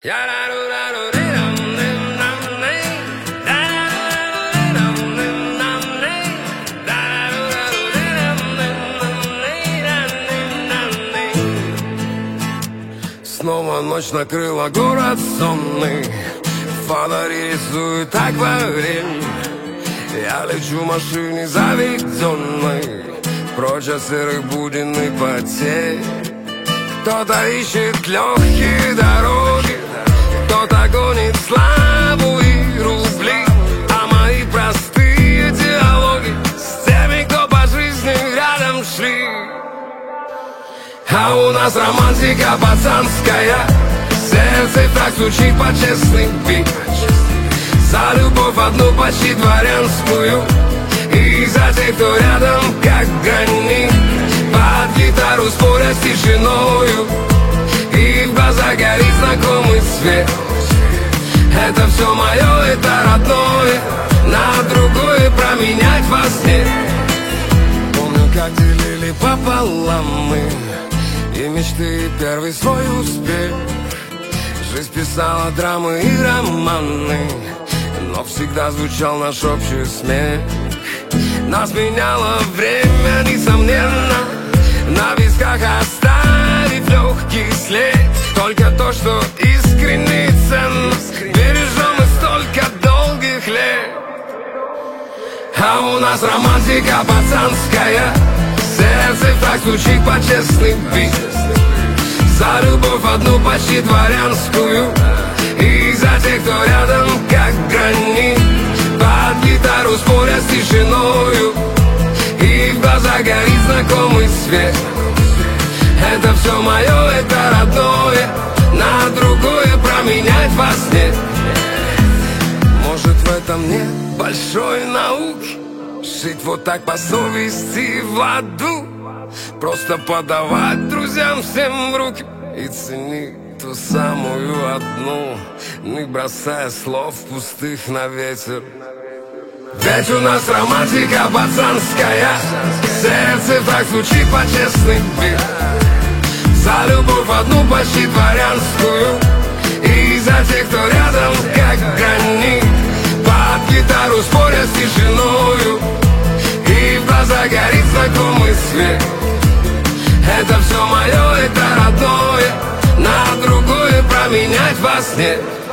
Снова ночь накрыла город сонный, фонари рисуют акварель. Я лечу в машине заведенной, прочь от серых будин и потерь. Кто-то ищет легкие дороги, кто-то гонит славу и рубли, а мои простые диалоги с теми, кто по жизни рядом шли. А у нас романтика пацанская, сердце так стучит по честный бит. За любовь одну почти дворянскую, и за тех, кто рядом как гранит. Под гитару споря с тишиною, и в глазах горит знакомый свет. Это все мое, это родное, на другое променять вас нет. Помню, как делили пополам мы и мечты, и первый свой успех. Жизнь писала драмы и романы, но всегда звучал наш общий смех. Нас меняло время, несомненно, на висках оставив легкий след. Только то, что искренне и ценно, бережем и столько долгих лет. А у нас романтика пацанская, сердце так стучит по честный бит. За любовь одну почти дворянскую, и за тех, кто рядом как гранит. Под гитару споря с тишиною, и в глазах горит знакомый свет. Это все мое, это родное, на другое променять вас нет. Может, в этом нет большой науки, жить вот так по совести в аду. Просто подавать друзьям всем в руки и ценить ту самую одну, не бросая слов пустых на ветер. Ведь у нас романтика пацанская, сердце так звучит по честный бит. За любовь одну почти дворянскую, и за тех, кто рядом как гранит. Под гитару споря с тишиною, и в глазах горит знакомый свет. Это все мое, это родное, на другое променять вас нет.